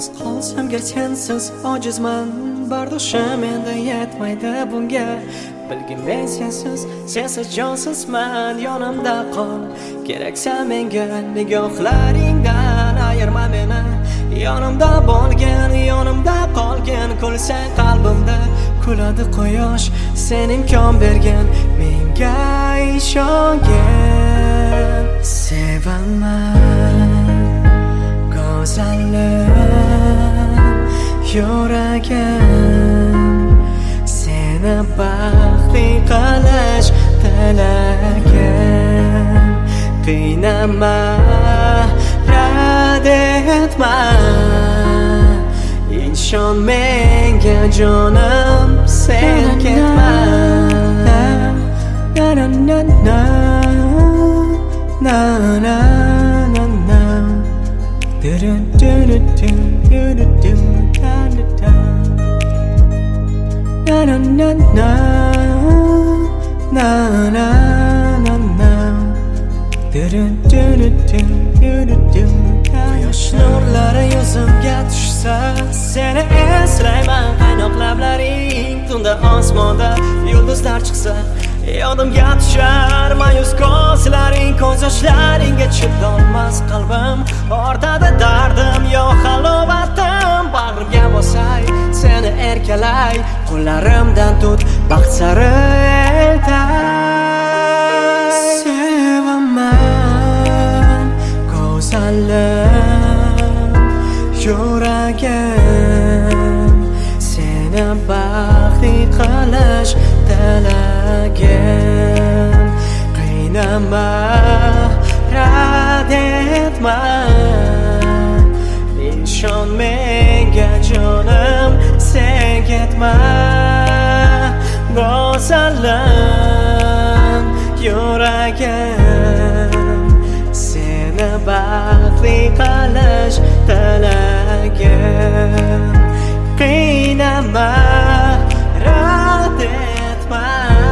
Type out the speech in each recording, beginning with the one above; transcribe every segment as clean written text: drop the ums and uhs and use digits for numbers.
yolg'iz qolsam gar sensiz ojizman, bardoshim endi yetmaydi bunga. Bilgin men sensiz jonsizman, yonimda qol, keraksan menga. Nigohlaringdan ayirma meni, yonimda qolgin, kulsang qalbimda kuladi quyosh. Sen imkon bergan, menga ishongin. Sevaman go'zallik yuragim, seni baxtli qilish tilagim. Qiynama, rad etma, ishon menga jonim, sen ketma. Na na na na na na na na. Do do do do do do do da da da. Na na na na na na na na. Do do do do do do do. Quyosh nurlari yuzimga tushsa, seni eslayman. Qaynoq lablaring tunda osmonda yulduzlar chiqsa, yodimga tushar ma'yus ko'zlaring. Ko'z yoshlaringga chidolmas qalbim, ortadi dardim yo halovatim. Bag'rimga bosay, seni erkalay, qo'llarimdan tut, baxt sari eltay. Sevaman go'zallik yuragim, seni baxtli qilish tilagim. Qiynama, rad etma, ishon menga jonim, sen ketma. Go'zallik yuragim, seni baxtli qilish tilagim. Qiynama, rad etma,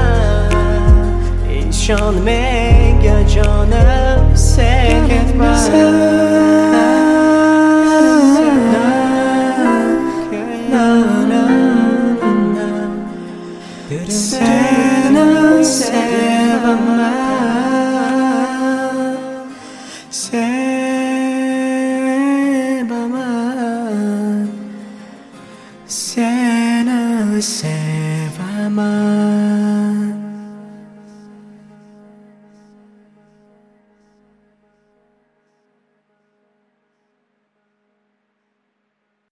ishon menga jonim, sen ketma. Seni sevaman, sevaman, seni sevaman.